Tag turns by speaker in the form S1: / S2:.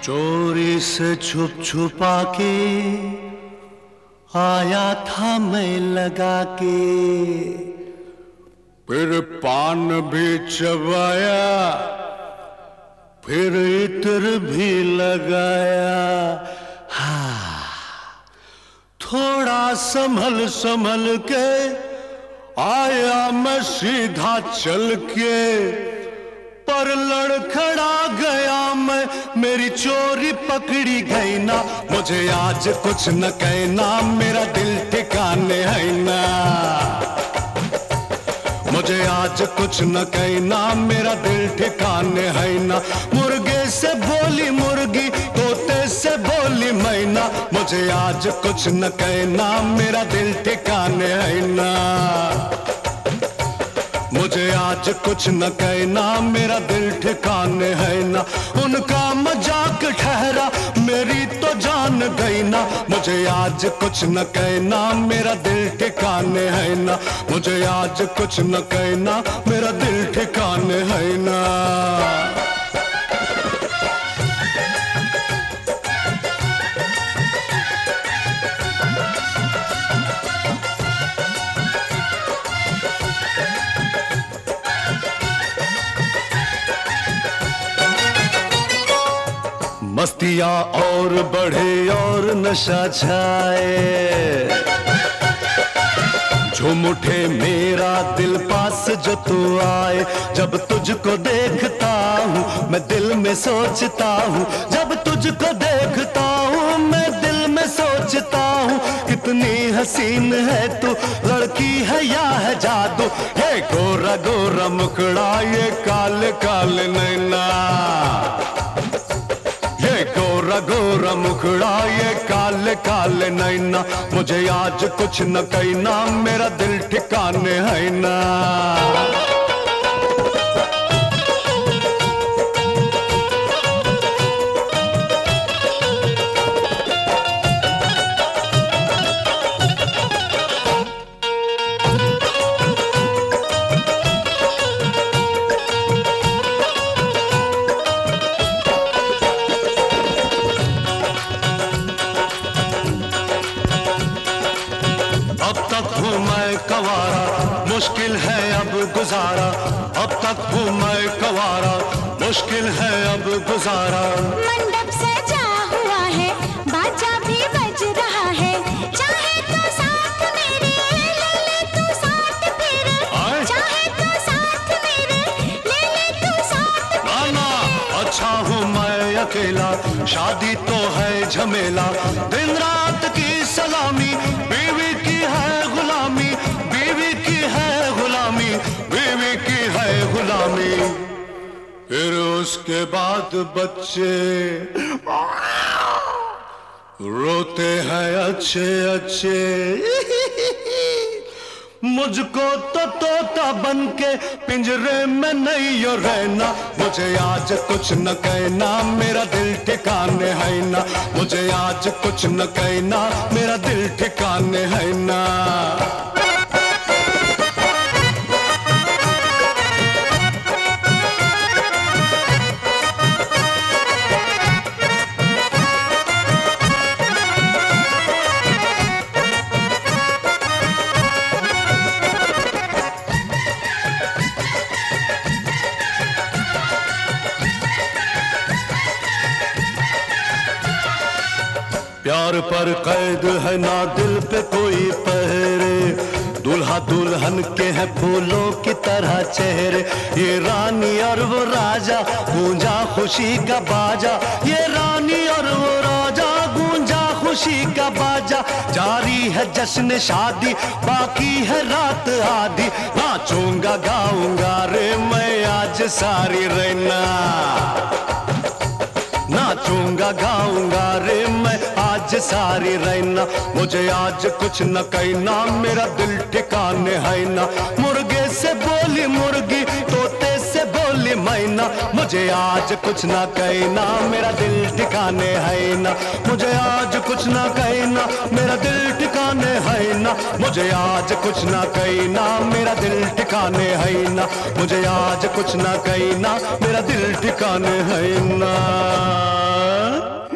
S1: चोरी से छुप छुपा के आया था मैं लगा के, फिर पान भी चबाया, फिर इत्र भी लगाया। हाँ, थोड़ा संभल संभल के आया मैं सीधा चल के, पर लड़खड़ा गया मैं, मेरी चोरी पकड़ी गई ना। मुझे आज कुछ न कहना, मेरा दिल ठिकाने है ना। मुझे आज कुछ न कहना, मेरा दिल ठिकाने है ना। मुर्गे से बोली मुर्गी, तोते से बोली मैना। मुझे आज कुछ न कहना, मेरा दिल ठिकाने है ना। मुझे आज कुछ न कहना, मेरा दिल ठिकाने है ना। उनका मजाक ठहरा, मेरी तो जान गई ना। मुझे आज कुछ न कहना, मेरा दिल ठिकाने है ना। मुझे आज कुछ न कहना, मेरा दिल ठिकाने है ना। मस्तियाँ और बढ़े और नशा छाए, झूम उठे मेरा दिल पास जो तू आए। जब तुझको देखता हूँ मैं दिल में सोचता हूँ, जब तुझको देखता हूँ मैं दिल में सोचता हूँ। कितनी हसीन है तू, लड़की है या है जादू। ये गोरा गोरा मुखड़ा, ये काले काले नैना। गोरा गोरा मुखड़ा, ये काले काले नैना। मुझे आज कुछ न कहना, मेरा दिल ठिकाने है ना। कवारा मुश्किल है अब गुजारा, अब तक हूँ मैं कवारा, मुश्किल है अब गुजारा।
S2: मंडप सजा हुआ है, बाजा भी बज रहा है। चाहे तो साथ मेरे ले ले तू साथ फिर, चाहे तो साथ मेरे ले ले तू साथ फिर।
S1: ना अच्छा हूँ मैं अकेला, शादी तो है झमेला। दिन रात की सलामी, बीवी की है गुलामी, बीवी की है गुलामी, बीवी की है गुलामी। फिर उसके बाद बच्चे रोते हैं अच्छे अच्छे। मुझको तो तोता बन के पिंजरे में नहीं रहना। मुझे आज कुछ न कहना, मेरा दिल ठिकाने है ना। मुझे आज कुछ न कहना, मेरा दिल ठिकाने है ना। प्यार पर कैद है ना दिल पे कोई पहरे, दूल्हा दुल्हन के हैं फूलों की तरह चेहरे। ये रानी और वो राजा, गूंजा खुशी का बाजा। ये रानी और वो राजा, गूंजा खुशी का बाजा। जारी है जश्न शादी, बाकी है रात आधी। नाचूंगा गाऊंगा रे मैं आज सारी रहना। नाचूंगा गाऊंगा रे मैं आज सारी रहना। मुझे आज कुछ न कहना, मेरा दिल ठिकाने है ना। मुर्गे से बोली मुर्गी, तोते से बोली मैना। मुझे आज कुछ न कहना, मेरा दिल ठिकाने है ना। मुझे आज कुछ न कहना, मेरा दिल ठिकाने है ना। ना, मुझे आज कुछ ना कही ना, मेरा दिल ठिकाने है ना, मुझे आज कुछ ना कही ना, मेरा दिल ठिकाने है ना।